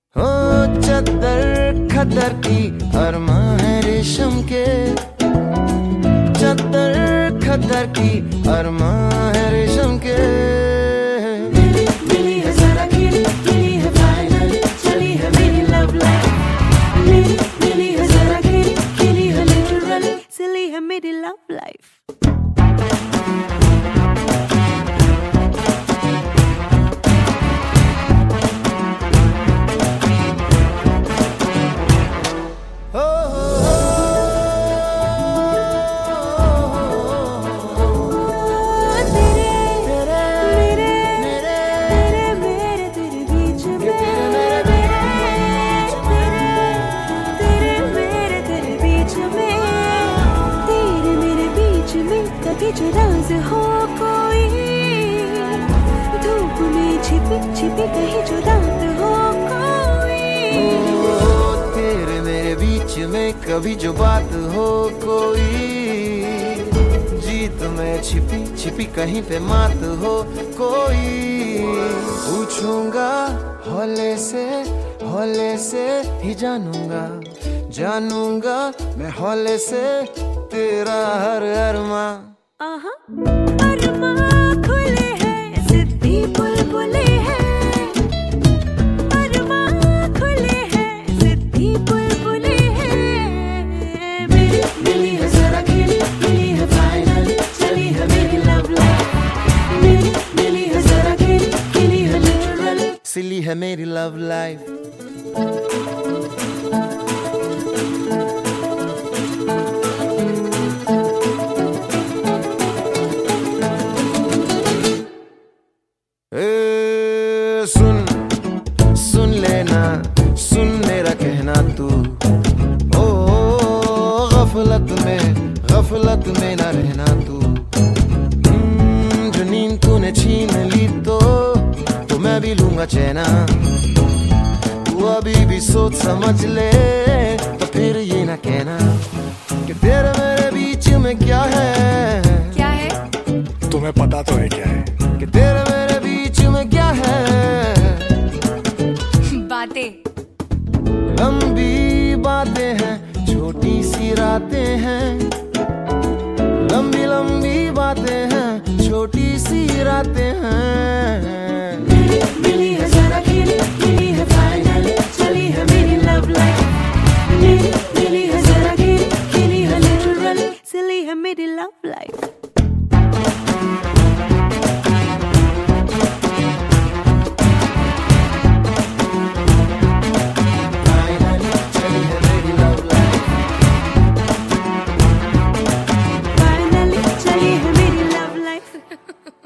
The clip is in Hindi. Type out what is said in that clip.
हो चद्दर खद्दर की अरमां है रेशम के, चद्दर खद्दर की अरमां है रेशम के। मिली है जरा खिली, मिली है फाइनल, चली है मेरी लव लाइफ। मिली है जरा खिली, खिली है लिटरली, चली है मेरी लव लाइफ। कभी जो राज हो कोई, धूप में छिपी छिपी कहीं जो रात हो कोई। तेरे मेरे बीच में कभी जो बात हो कोई, जीत में छिपी छिपी कहीं पे मात हो कोई। पूछूंगा हौले से ही जानूंगा, जानूंगा मैं हौले से तेरा हर अरमा। अरमा खुले हैं, सिद्धि बुलबुले हैं। अरमा खुले हैं, सिद्धि बुलबुले हैं। मिली है जरा खिली, मिली है फाइनल, चली है मेरी लव लाइफ। मिली है जरा खिली, खिली है लिटरली, सिली है मेरी लव लाइफ। सुन लेना, सुन मेरा कहना तू, ओ गफलत में ना रहना तू। जो नींद तूने छीन ली तो मैं भी लूंगा चैना। तू अभी भी सोच समझ ले, तो फिर ये ना कहना कि तेरे मेरे बीच में क्या है। क्या है? तुम्हें पता तो है क्या है? कि तेरे मेरे बीच में क्या है। बातें, लंबी बातें हैं, छोटी सी रातें हैं। लंबी लंबी बातें हैं, छोटी सी रातें हैं। मिली है जरा खिली, मिली है फाइनल, चली है मेरी लव लाइफ। मिली है जरा खिली, खिली है लिटरली, चली है मेरी लव लाइफ। Finally, चली है मेरी लव लाइफ।